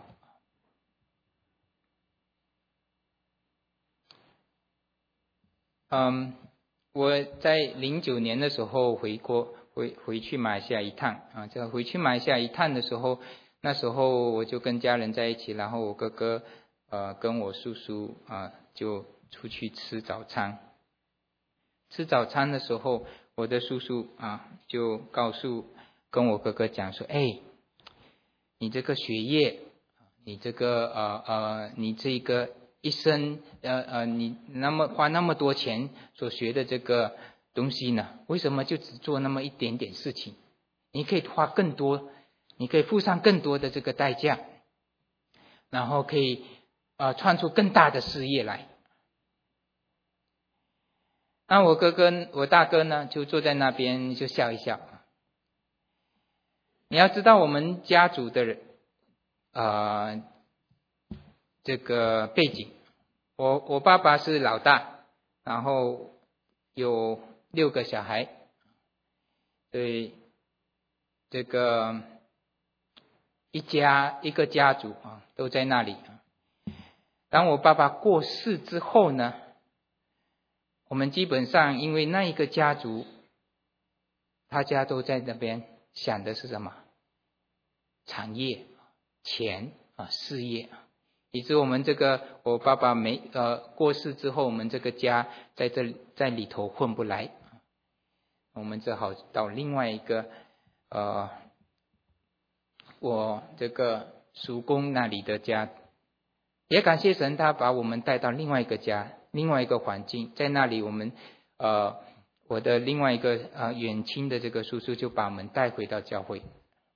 我在09年的时候回去马来西亚一趟这回去马来西亚一趟的时候，那时候我就跟家人在一起，然后我哥哥跟我叔叔就出去吃早餐。吃早餐的时候，我的叔叔就跟我哥哥讲说，你这个学业你这个你这个一生你花那么多钱所学的这个东西呢，为什么就只做那么一点点事情？你可以花更多，你可以付上更多的这个代价，然后可以创出更大的事业来。那我大哥呢，就坐在那边就笑一笑。你要知道我们家族的人这个背景，我爸爸是老大，然后有6个小孩，所以这个一个家族都在那里。当我爸爸过世之后呢，我们基本上因为那一个家族，大家都在那边想的是什么？产业、钱事业，以致我们我爸爸过世之后，我们这个家在里头混不来，我们只好到另外一个我这个叔公那里的家。也感谢神，他把我们带到另外一个家，另外一个环境，在那里我们我的另外一个远亲的这个叔叔就把我们带回到教会。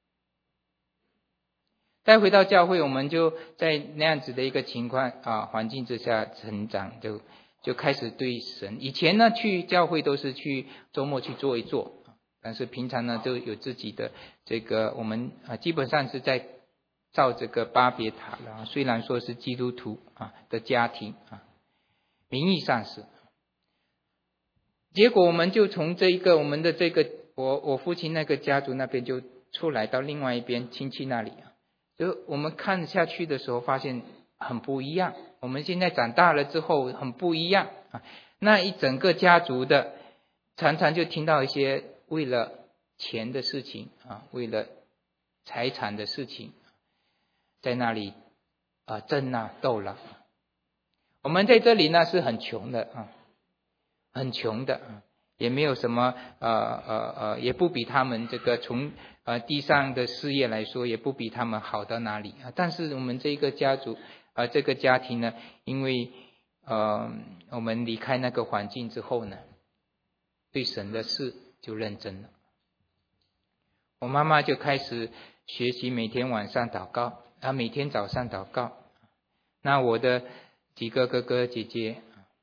带回到教会，我们就在那样子的一个情况环境之下成长，就开始对神。以前呢，去教会都是去周末去坐一坐，但是平常呢都有自己的这个，我们基本上是在照这个巴别塔了，虽然说是基督徒的家庭名义上是。结果我们就从我们的这个我父亲那个家族那边就出来到另外一边亲戚那里就我们看下去的时候发现很不一样。我们现在长大了之后很不一样那一整个家族的常常就听到一些为了钱的事情为了财产的事情在那里争斗了。我们在这里呢是很穷的很穷的也没有什么也不比他们这个从地上的事业来说也不比他们好到哪里但是我们这个家族这个家庭呢，因为我们离开那个环境之后呢，对神的事就认真了。我妈妈就开始学习每天晚上祷告每天早上祷告。那我的几个哥哥姐姐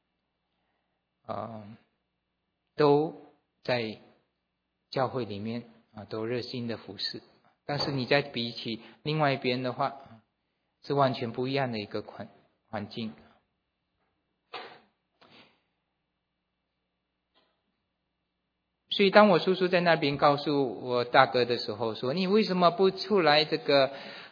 都在教会里面都热心的服侍。但是你再比起另外一边的话，是完全不一样的一个环境。所以当我叔叔在那边告诉我大哥的时候说，你为什么不出来这个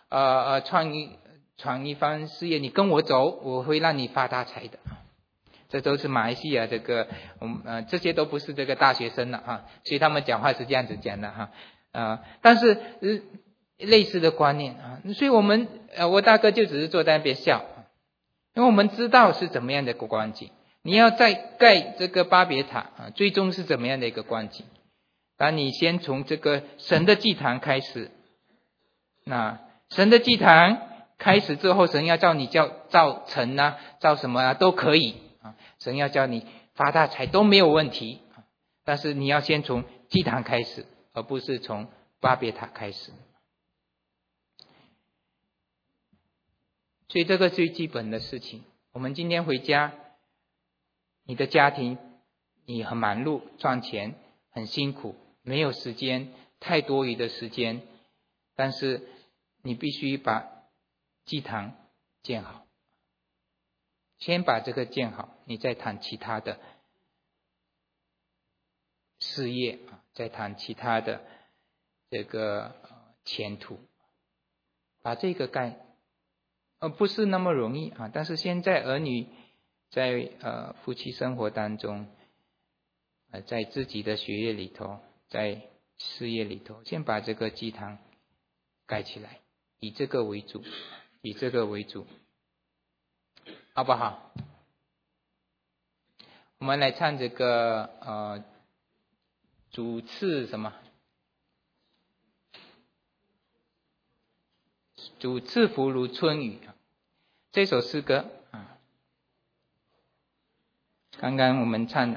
闯一番事业，你跟我走，我会让你发大财的。这都是马来西亚这些都不是这个大学生了所以他们讲话是这样子讲的但是类似的观念所以我大哥就只是坐在那边笑，因为我们知道是怎么样的一个光景。你要再盖这个巴别塔最终是怎么样的一个光景？当你先从这个神的祭坛开始，那神的祭坛开始之后，神要叫你造城造什么都可以神要叫你发大财都没有问题，但是你要先从祭坛开始，而不是从巴别塔开始。所以这个最基本的事情。我们今天回家，你的家庭你很忙碌赚钱很辛苦，没有时间，太多余的时间，但是你必须把祭坛建好，先把这个建好，你再谈其他的事业再谈其他的这个前途。把这个盖不是那么容易但是现在儿女在夫妻生活当中在自己的学业里头，在事业里头，先把这个祭坛盖起来，以这个为主，好不好？我们来唱这个主次什么？ 主赐福如春雨。这首诗歌刚刚我们唱的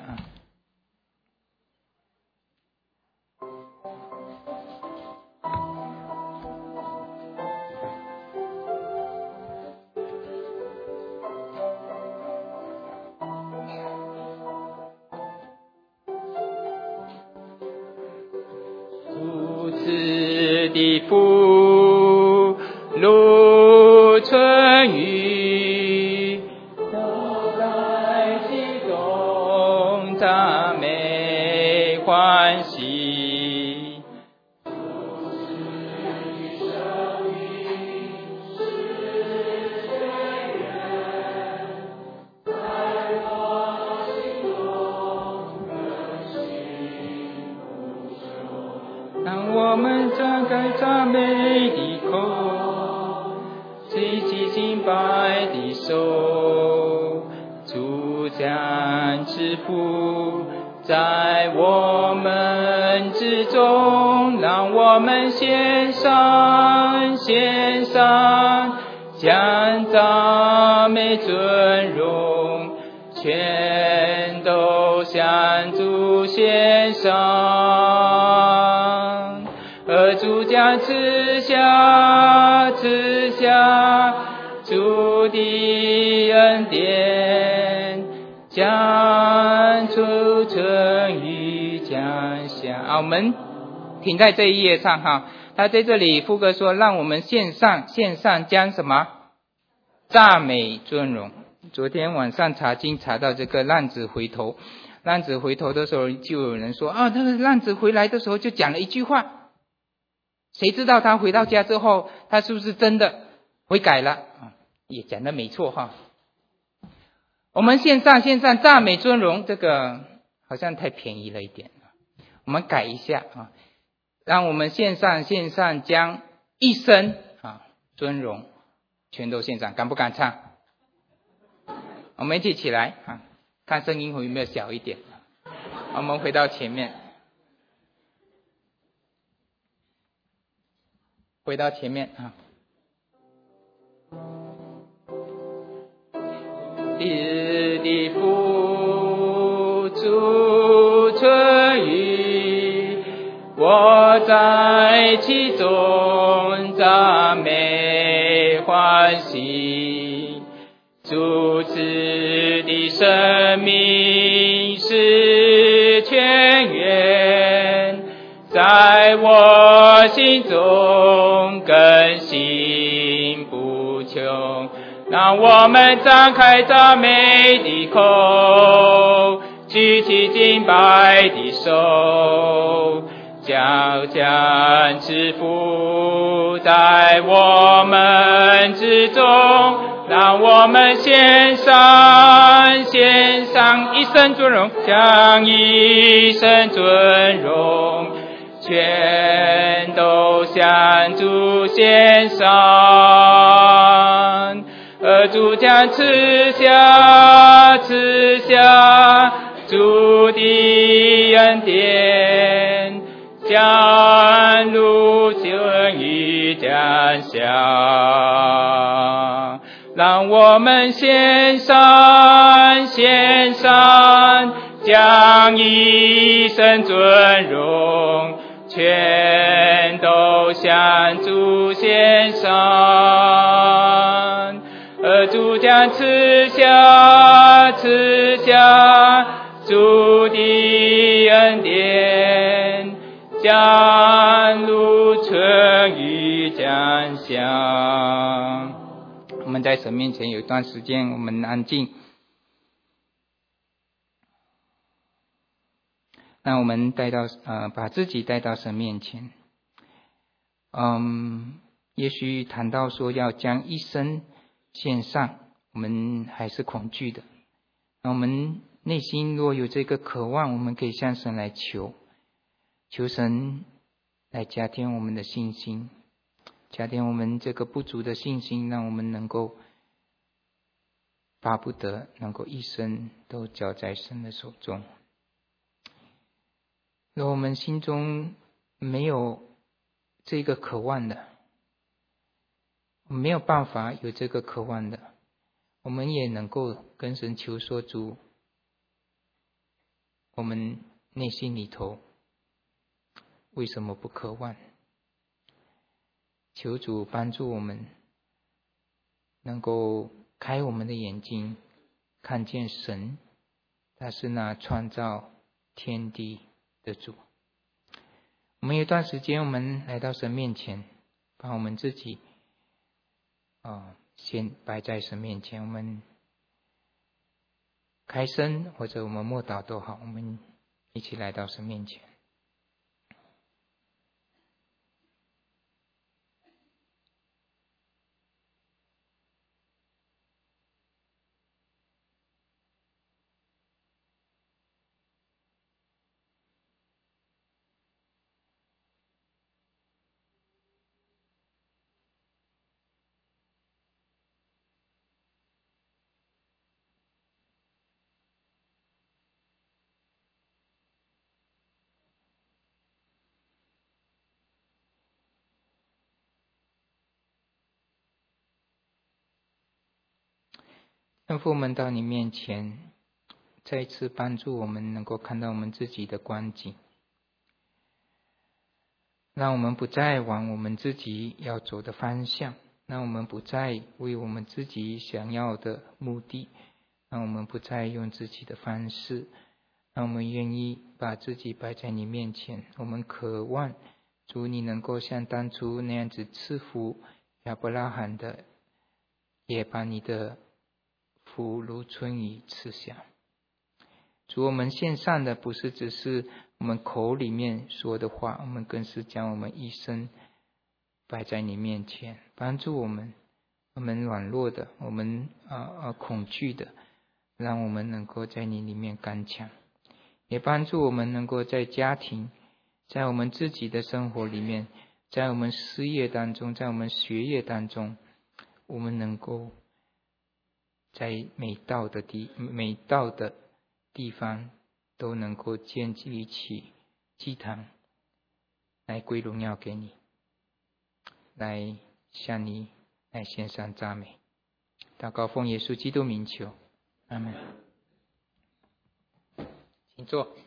主赐的福如春雨，都在其中赞美欢喜。让我们张开赞美的口，举起敬拜的手，主将赐福在我们之中，让我们献上将赞美尊荣全都向主献上，而主将赐下主的恩典，将主春雨降下。我们停在这一页上他在这里副歌说，让我们献上将什么？赞美尊荣。昨天晚上查经查到这个浪子回头的时候，就有人说那个浪子回来的时候就讲了一句话，谁知道他回到家之后，他是不是真的悔改了？也讲得没错我们献上赞美尊荣，这个好像太便宜了一点，我们改一下让我们献上将一生尊荣全都献上。敢不敢唱？我们一起起来看声音有没有小一点。我们回到前面，日的福主春雨，我在其中赞美欢喜，主赐的生命是泉源，在我心中更新不穷。让我们张开赞美的口，举起敬拜的手，将赐福在我们之中，让我们献上一生尊荣，将一生尊荣全都向主献上，而主将赐下主的恩典，将如春雨降下。让我们献上将一生尊荣全都向主献上，而主将赐下主的恩典，将如春雨降下。我们在神面前有一段时间，我们安静，那我们把自己带到神面前。也许谈到说要将一生献上，我们还是恐惧的。那我们内心若有这个渴望，我们可以向神来求神来加添我们的信心，加添我们这个不足的信心，让我们能够巴不得能够一生都交在神的手中。若我们心中没有这个渴望的， 我们没有办法有这个渴望的，我们也能够跟神求说，主，我们内心里头为什么不渴望？求主帮助我们，能够开我们的眼睛，看见神，他是那创造天地的主。我们有一段时间，我们来到神面前，把我们自己先摆在神面前，我们开声或者我们默祷都好，我们一起来到神面前。天父，我们到你面前，再一次帮助我们能够看到我们自己的光景，让我们不再往我们自己要走的方向，让我们不再为我们自己想要的目的，让我们不再用自己的方式，让我们愿意把自己摆在你面前。我们渴望主你能够像当初那样子赐福亚伯拉罕的，也把你的福如春雨赐下。主，我们献上的不是只是我们口里面说的话，我们更是将我们一生摆在你面前，帮助我们软弱的，我们恐惧的，让我们能够在你里面刚强，也帮助我们能够在家庭，在我们自己的生活里面，在我们事业当中，在我们学业当中，我们能够在每到的地方都能够建立起祭坛，来归荣耀给你，来向你来献上赞美。祷告奉耶稣基督名求，阿们。请坐。